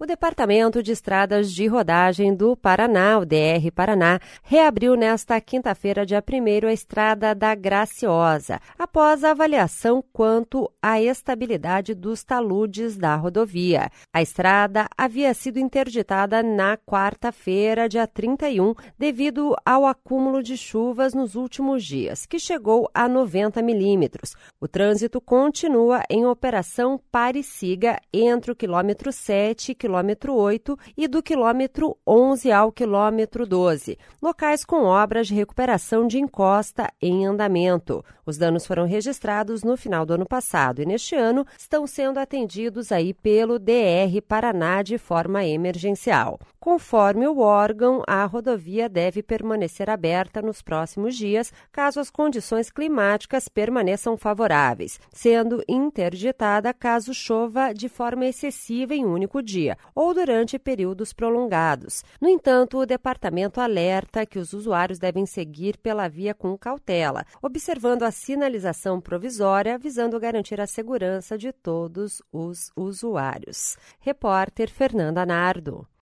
O Departamento de Estradas de Rodagem do Paraná, o DR Paraná, reabriu nesta quinta-feira, dia 1º, a Estrada da Graciosa, após a avaliação quanto à estabilidade dos taludes da rodovia. A estrada havia sido interditada na quarta-feira, dia 31, devido ao acúmulo de chuvas nos últimos dias, que chegou a 90 milímetros. O trânsito continua em operação pare e siga entre o quilômetro 7 e quilômetro 8 e do quilômetro 11 ao quilômetro 12, locais com obras de recuperação de encosta em andamento. Os danos foram registrados no final do ano passado e neste ano estão sendo atendidos aí pelo DR Paraná de forma emergencial. Conforme o órgão, a rodovia deve permanecer aberta nos próximos dias, caso as condições climáticas permaneçam favoráveis, sendo interditada caso chova de forma excessiva em um único dia ou durante períodos prolongados. No entanto, o departamento alerta que os usuários devem seguir pela via com cautela, observando a sinalização provisória, visando garantir a segurança de todos os usuários. Repórter Fernanda Nardo.